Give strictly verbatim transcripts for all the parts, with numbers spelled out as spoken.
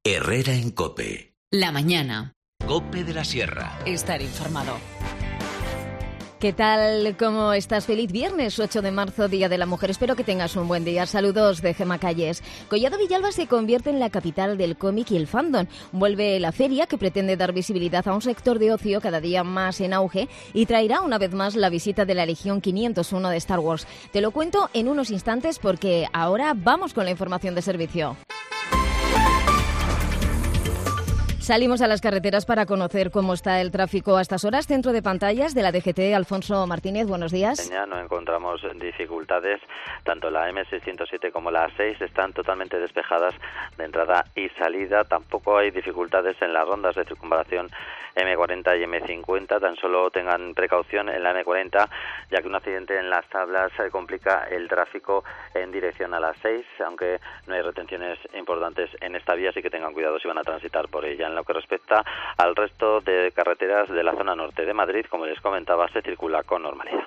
Herrera en COPE. La mañana. COPE de la Sierra. Estar informado. ¿Qué tal? ¿Cómo estás? Feliz viernes ocho de marzo, Día de la Mujer. Espero que tengas un buen día. Saludos de Gemma Calles. Collado Villalba se convierte en la capital del cómic y el fandom. Vuelve la feria que pretende dar visibilidad a un sector de ocio cada día más en auge y traerá una vez más la visita de la Legión quinientos uno de Star Wars. Te lo cuento en unos instantes porque ahora vamos con la información de servicio. Salimos a las carreteras para conocer cómo está el tráfico a estas horas. Centro de pantallas de la D G T, Alfonso Martínez, buenos días. Ya no encontramos dificultades, tanto la eme seiscientos siete como la A seis están totalmente despejadas de entrada y salida. Tampoco hay dificultades en las rondas de circunvalación eme cuarenta y eme cincuenta, tan solo tengan precaución en la eme cuarenta, ya que un accidente en las tablas complica el tráfico en dirección a la seis, aunque no hay retenciones importantes en esta vía, así que tengan cuidado si van a transitar por ella. En lo que respecta al resto de carreteras de la zona norte de Madrid, como les comentaba, se circula con normalidad.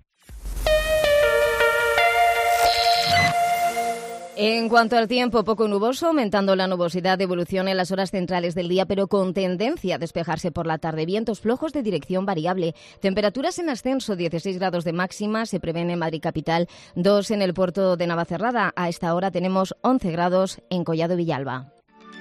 En cuanto al tiempo, poco nuboso, aumentando la nubosidad de evolución en las horas centrales del día, pero con tendencia a despejarse por la tarde. Vientos flojos de dirección variable. Temperaturas en ascenso, dieciséis grados de máxima, se prevén en Madrid capital, dos en el puerto de Navacerrada. A esta hora tenemos once grados en Collado Villalba.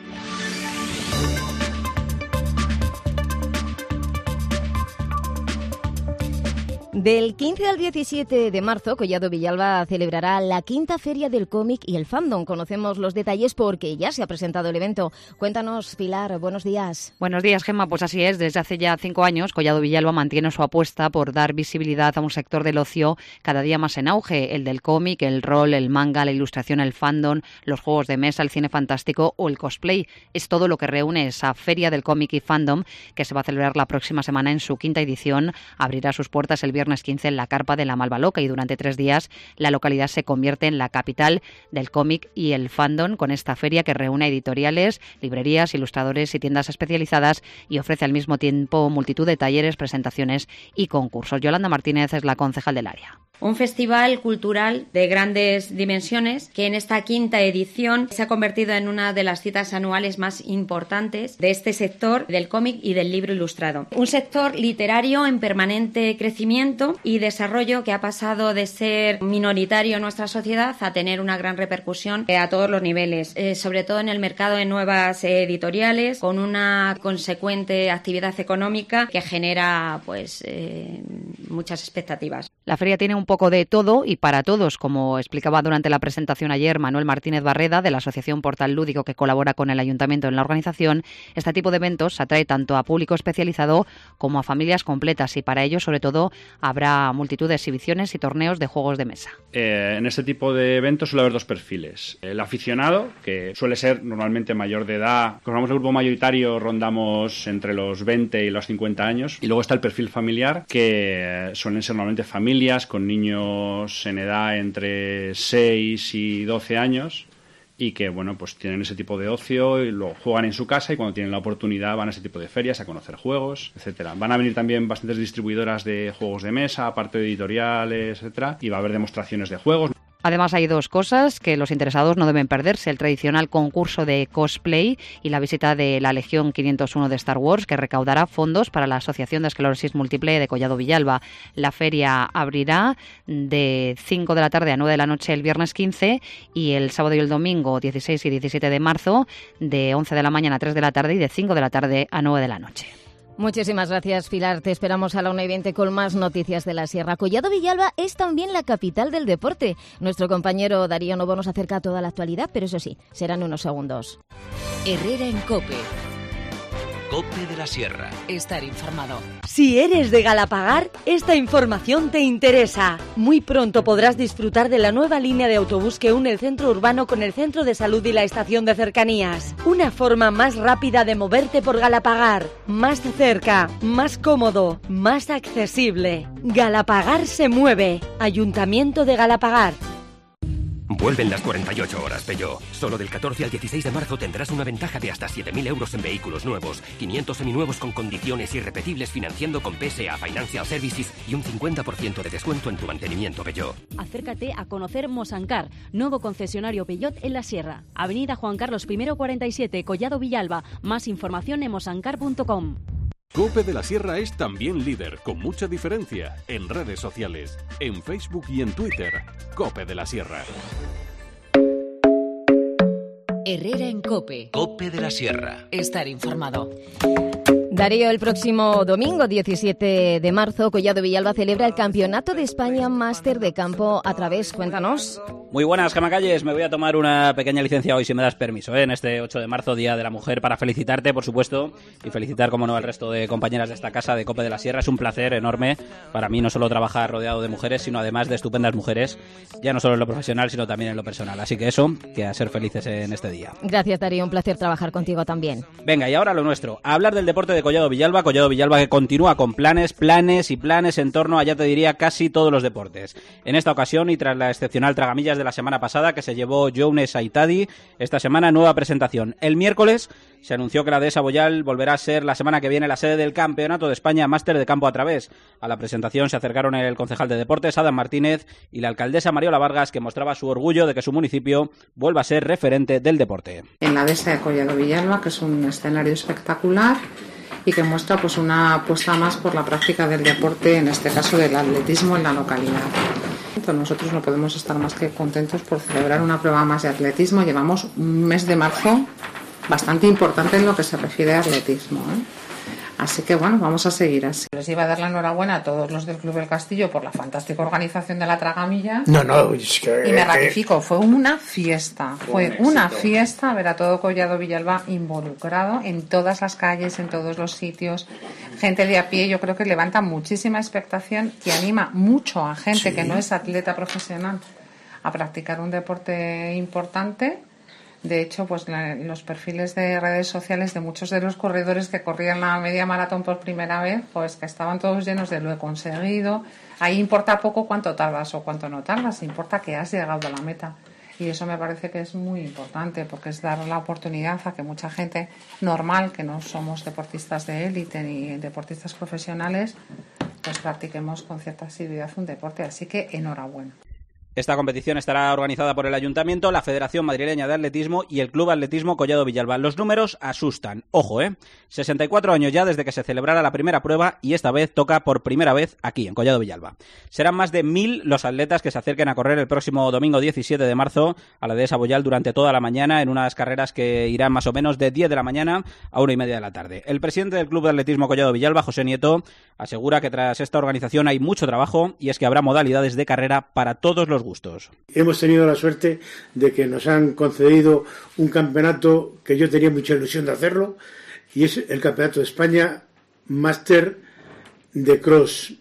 Del quince al diecisiete de marzo, Collado Villalba celebrará la quinta Feria del Cómic y el Fandom. Conocemos los detalles porque ya se ha presentado el evento. Cuéntanos, Pilar, buenos días. Buenos días, Gemma. Pues así es. Desde hace ya cinco años, Collado Villalba mantiene su apuesta por dar visibilidad a un sector del ocio cada día más en auge, el del cómic, el rol, el manga, la ilustración, el fandom, los juegos de mesa, el cine fantástico o el cosplay. Es todo lo que reúne esa Feria del Cómic y Fandom que se va a celebrar la próxima semana en su quinta edición. Abrirá sus puertas el viernes quince en la carpa de la Malvaloca y durante tres días la localidad se convierte en la capital del cómic y el fandom con esta feria que reúne editoriales, librerías, ilustradores y tiendas especializadas y ofrece al mismo tiempo multitud de talleres, presentaciones y concursos. Yolanda Martínez es la concejal del área. Un festival cultural de grandes dimensiones que en esta quinta edición se ha convertido en una de las citas anuales más importantes de este sector del cómic y del libro ilustrado. Un sector literario en permanente crecimiento y desarrollo que ha pasado de ser minoritario en nuestra sociedad a tener una gran repercusión a todos los niveles, eh, sobre todo en el mercado de nuevas editoriales, con una consecuente actividad económica que genera pues eh, muchas expectativas. La feria tiene un poco de todo y para todos, como explicaba durante la presentación ayer Manuel Martínez Barreda de la Asociación Portal Lúdico que colabora con el Ayuntamiento en la organización. Este tipo de eventos atrae tanto a público especializado como a familias completas y para ello, sobre todo, habrá multitud de exhibiciones y torneos de juegos de mesa. Eh, en este tipo de eventos suele haber dos perfiles. El aficionado, que suele ser normalmente mayor de edad, como el grupo mayoritario rondamos entre los veinte y los cincuenta años, y luego está el perfil familiar, que suelen ser normalmente familias con niños en edad entre seis y doce años y que, bueno, pues tienen ese tipo de ocio y lo juegan en su casa y cuando tienen la oportunidad van a ese tipo de ferias a conocer juegos, etcétera. Van a venir también bastantes distribuidoras de juegos de mesa, aparte de editoriales, etcétera, y va a haber demostraciones de juegos. Además, hay dos cosas que los interesados no deben perderse: el tradicional concurso de cosplay y la visita de la Legión quinientos uno de Star Wars, que recaudará fondos para la Asociación de Esclerosis Múltiple de Collado Villalba. La feria abrirá de cinco de la tarde a nueve de la noche el viernes quince y el sábado y el domingo dieciséis y diecisiete de marzo de once de la mañana a tres de la tarde y de cinco de la tarde a nueve de la noche. Muchísimas gracias, Pilar. Te esperamos a la una y veinte con más noticias de la Sierra. Collado Villalba es también la capital del deporte. Nuestro compañero Darío Novo nos acerca a toda la actualidad, pero eso sí, serán unos segundos. Herrera en COPE. COPE de la Sierra. Estar informado. Si eres de Galapagar, esta información te interesa. Muy pronto podrás disfrutar de la nueva línea de autobús que une el centro urbano con el centro de salud y la estación de cercanías. Una forma más rápida de moverte por Galapagar. Más cerca, más cómodo, más accesible. Galapagar se mueve. Ayuntamiento de Galapagar. Vuelven las cuarenta y ocho horas Peugeot. Solo del catorce al dieciséis de marzo tendrás una ventaja de hasta siete mil euros en vehículos nuevos, quinientos seminuevos con condiciones irrepetibles financiando con P S A Financial Services y un cincuenta por ciento de descuento en tu mantenimiento Peugeot. Acércate a conocer Mosancar, nuevo concesionario Peugeot en la Sierra. Avenida Juan Carlos I cuarenta y siete, Collado Villalba. Más información en mosancar punto com. Cope de la Sierra es también líder, con mucha diferencia, en redes sociales, en Facebook y en Twitter. Cope de la Sierra. Herrera en Cope. Cope de la Sierra. Estar informado. Darío, el próximo domingo diecisiete de marzo, Collado Villalba celebra el Campeonato de España Máster de Campo a través. Cuéntanos. Muy buenas, Gemma Calles. Me voy a tomar una pequeña licencia hoy, si me das permiso, ¿eh? en este ocho de marzo, Día de la Mujer, para felicitarte, por supuesto, y felicitar, como no, al resto de compañeras de esta casa de Cope de la Sierra. Es un placer enorme para mí no solo trabajar rodeado de mujeres, sino además de estupendas mujeres, ya no solo en lo profesional, sino también en lo personal. Así que eso, que a ser felices en este día. Gracias, Darío. Un placer trabajar contigo también. Venga, y ahora lo nuestro. A hablar del deporte de Collado Villalba. Collado Villalba que continúa con planes, planes y planes en torno a, ya te diría, casi todos los deportes. En esta ocasión, y tras la excepcional tragamillas de la semana pasada, que se llevó Younes Aitadi, esta semana nueva presentación. El miércoles se anunció que la dehesa Boyal volverá a ser la semana que viene la sede del Campeonato de España Máster de Campo a través. A la presentación se acercaron el concejal de Deportes, Adam Martínez, y la alcaldesa Mariola Vargas, que mostraba su orgullo de que su municipio vuelva a ser referente del deporte. En la dehesa de Collado Villalba, que es un escenario espectacular y que muestra pues una apuesta más por la práctica del deporte, en este caso del atletismo en la localidad. Entonces nosotros no podemos estar más que contentos por celebrar una prueba más de atletismo. Llevamos un mes de marzo bastante importante en lo que se refiere a atletismo, ¿eh? Así que bueno, vamos a seguir así. Les iba a dar la enhorabuena a todos los del Club del Castillo por la fantástica organización de la tragamilla. No, no, es que... Y me ratifico, fue una fiesta, fue una fiesta ver a todo Collado Villalba involucrado en todas las calles, en todos los sitios. Gente de a pie, yo creo que levanta muchísima expectación, que anima mucho a gente sí. que no es atleta profesional a practicar un deporte importante. De hecho, pues la, los perfiles de redes sociales de muchos de los corredores que corrían la media maratón por primera vez, pues que estaban todos llenos de lo he conseguido. Ahí importa poco cuánto tardas o cuánto no tardas, importa que has llegado a la meta. Y eso me parece que es muy importante, porque es dar la oportunidad a que mucha gente normal, que no somos deportistas de élite ni deportistas profesionales, pues practiquemos con cierta asiduidad un deporte. Así que enhorabuena. Esta competición estará organizada por el Ayuntamiento, la Federación Madrileña de Atletismo y el Club Atletismo Collado Villalba. Los números asustan. Ojo, ¿eh? sesenta y cuatro años ya desde que se celebrara la primera prueba y esta vez toca por primera vez aquí, en Collado Villalba. Serán más de mil los atletas que se acerquen a correr el próximo domingo diecisiete de marzo a la dehesa Boyal durante toda la mañana en unas carreras que irán más o menos de diez de la mañana a una y media de la tarde. El presidente del Club de Atletismo Collado Villalba, José Nieto, asegura que tras esta organización hay mucho trabajo y es que habrá modalidades de carrera para todos los gustos. Hemos tenido la suerte de que nos han concedido un campeonato que yo tenía mucha ilusión de hacerlo, y es el Campeonato de España Máster de Cross.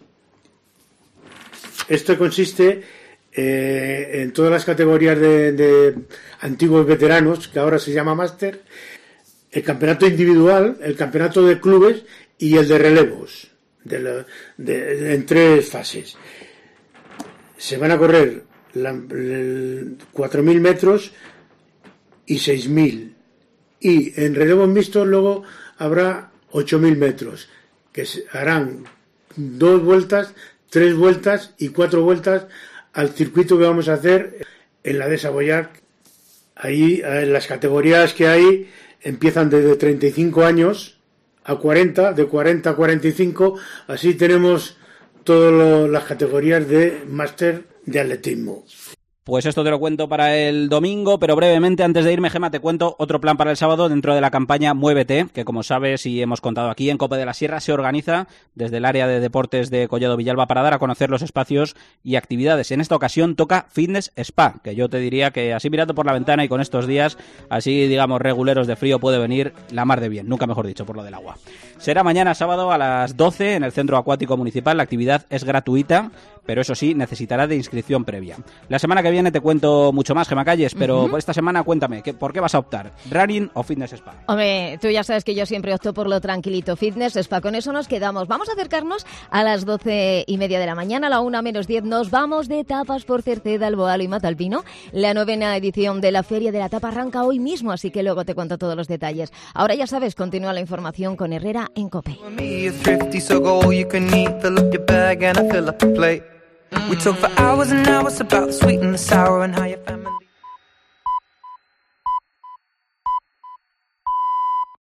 Esto consiste eh, en todas las categorías de, de antiguos veteranos, que ahora se llama Máster, el campeonato individual, el campeonato de clubes y el de relevos, de la, de, de, en tres fases. Se van a correr La, el, cuatro mil metros y seis mil, y en relevos mixtos luego habrá ocho mil metros, que se harán dos vueltas, tres vueltas y cuatro vueltas al circuito que vamos a hacer en la dehesa Boyal. Ahí en las categorías que hay empiezan desde treinta y cinco años a cuarenta, de cuarenta a cuarenta y cinco, así tenemos todas las categorías de máster de atletismo. Pues esto te lo cuento para el domingo, pero brevemente, antes de irme, Gema, te cuento otro plan para el sábado dentro de la campaña Muévete, que como sabes y hemos contado aquí en Cope de la Sierra, se organiza desde el área de deportes de Collado Villalba para dar a conocer los espacios y actividades. En esta ocasión toca Fitness Spa, que yo te diría que así mirando por la ventana y con estos días, así digamos reguleros de frío, puede venir la mar de bien, nunca mejor dicho, por lo del agua. Será mañana sábado a las doce en el Centro Acuático Municipal, la actividad es gratuita, pero eso sí, necesitará de inscripción previa. La semana que viene te cuento mucho más, Gemma Calles, pero uh-huh. por esta semana cuéntame, ¿por qué vas a optar? ¿Running o Fitness Spa? Hombre, tú ya sabes que yo siempre opto por lo tranquilito, Fitness Spa. Con eso nos quedamos. Vamos a acercarnos a las doce y media de la mañana, a la una menos diez. Nos vamos de tapas por Cerceda, Alboalo y Matalpino. La novena edición de la Feria de la Tapa arranca hoy mismo, así que luego te cuento todos los detalles. Ahora ya sabes, continúa la información con Herrera en COPE. We talk for hours and hours about the sweet and the sour and how your family